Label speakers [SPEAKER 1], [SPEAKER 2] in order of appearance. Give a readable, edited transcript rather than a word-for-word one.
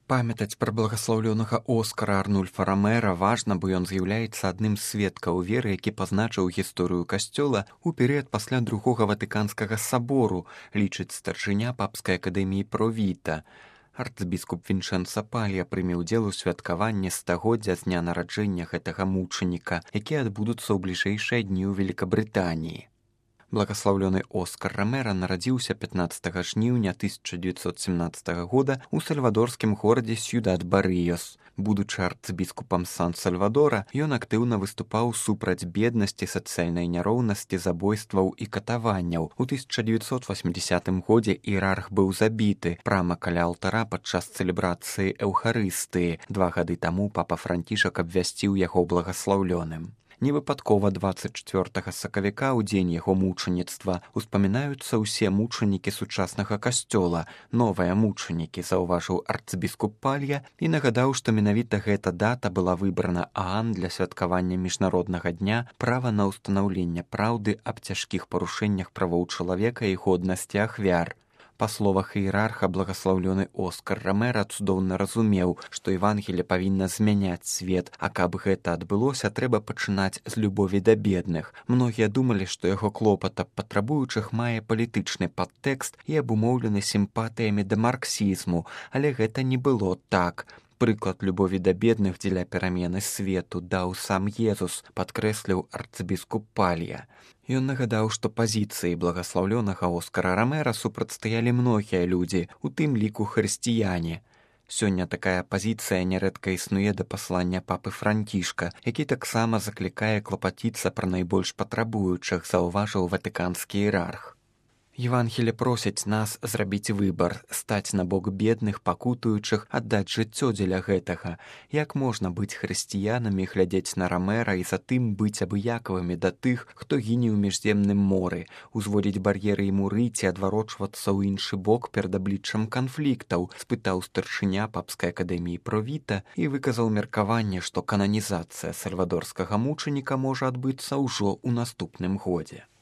[SPEAKER 1] Памятаць пра благаслаўлёнага Оскара Арнульфа Ромера важна, бо ён з'яўляецца адным з сведкаў веры, які пазначыў гісторыю касцёла ў перыяд пасля другога ватыканскага сабору, лічыць старшыня папскай акадэміі Провіта. Арцбіскуп Вінчэнца Палья прыме ўдзел у святкаванні стагоддзя з дня нараджэння гэтага мучаніка, якія адбудуцца ў бліжэйшыя дні ў Великабрытаніі. Благаслаўлёны Оскар Ромера нарадзіўся 15 жніўня 1917 года ў сальвадорскім горадзе Сьюдад-Барыёс. Будучы арцбіскупам Сан-Сальвадора, ён актыўна выступаў супраць беднасці, сацыяльнай няроўнасці, забойстваў і катаванняў. У 1980 годзе іерарх быў забіты прама каля алтара падчас цэлебрацыі Эўхарыстыі. 2 гады таму папа Францішак абвясціў яго благаслаўлёным. Невыпадкова 24 сакавіка ў дзень яго мучаніцтва успамінаюцца ўсе мучанікі сучаснага касцёла, новыя мучанікі, заўважыў арцбіскуп Палья і нагадаў, што менавіта гэта дата была выбрана ААН для святкавання міжнароднага дня права на ўстанаўленне праўды аб цяжкіх парушэннях правоў чалавека і годнасці ахвяр. Па словах іерарха, благаслаўлёны Оскар Ромера цудоўна разумеў, што Евангелие павінна змяняць свет, а каб гэта адбылося, трэба пачынаць з любові да бедных. Многія думалі, што яго клопат аб патрабуючых мае палітычны падтэкст і абумоўлены сімпатыямі да марксізму, але гэта не было так. Прыклад любові да бедных дзеля перамены свету даў сам Езус, падкрэсліў арцбіскуп Палья. Ён нагадаў, што пазіцыі благаслаўлёнага Оскара Ромера супрацьстаялі многія людзі, у тым ліку хрысціяне. Сёння такая пазіцыя нярэдка існуе да паслання папы Францішка, які таксама заклікае клапаціцца пра найбольш патрабуючых, заўважыў ватыканскі іерарх. Евангелие просіць нас зрабіць выбар, стаць на бок бедных, пакутуючых, аддаць жыццё дзеля гэтага. Як можна быць хрысціянамі, глядзець на Ромера і затым быць абыякавымі да тых, хто гіне ў міжземным моры, узводзіць бар'еры і муры ці адварочвацца ў іншы бок перад абліччам канфліктаў, спытаў старшыня папскай акадэміі Провіта і выказаў меркаванне, што кананізацыя сальвадорскага мучаніка можа адбыцца ўжо ў наступным годзе.